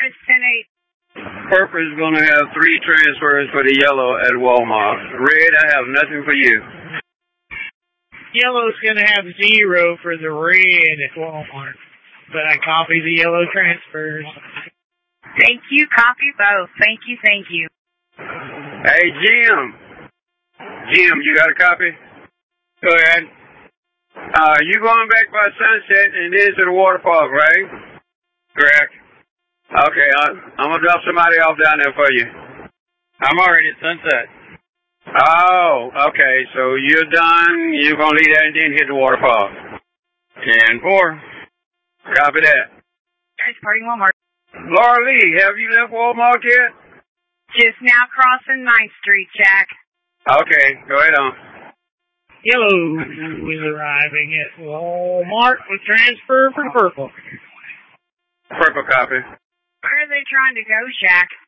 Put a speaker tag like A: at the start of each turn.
A: is 10-8.
B: Purple is going to have 3 transfers for the yellow at Walmart. Red, I have nothing for you.
C: Yellow's going to have 0 for the red at Walmart. But I copy the yellow transfers.
A: Thank you. Copy both. Thank you. Thank you.
B: Hey, Jim. Jim, you got a copy?
D: Go ahead.
B: You going back by Sunset and then to the water park, right?
D: Correct.
B: Okay, I'm going to drop somebody off down there for you.
D: I'm already at Sunset.
B: Oh, okay. So you're done. You're going to leave that and then hit the water park.
D: 10-4.
B: Copy that.
A: Guys, party Walmart.
B: Laura Lee, have you left Walmart yet?
A: Just now crossing 9th Street, Jack.
B: Okay, go ahead on.
C: Yellow is arriving at Walmart with transfer for purple.
B: Purple copy.
A: Where are they trying to go, Jack?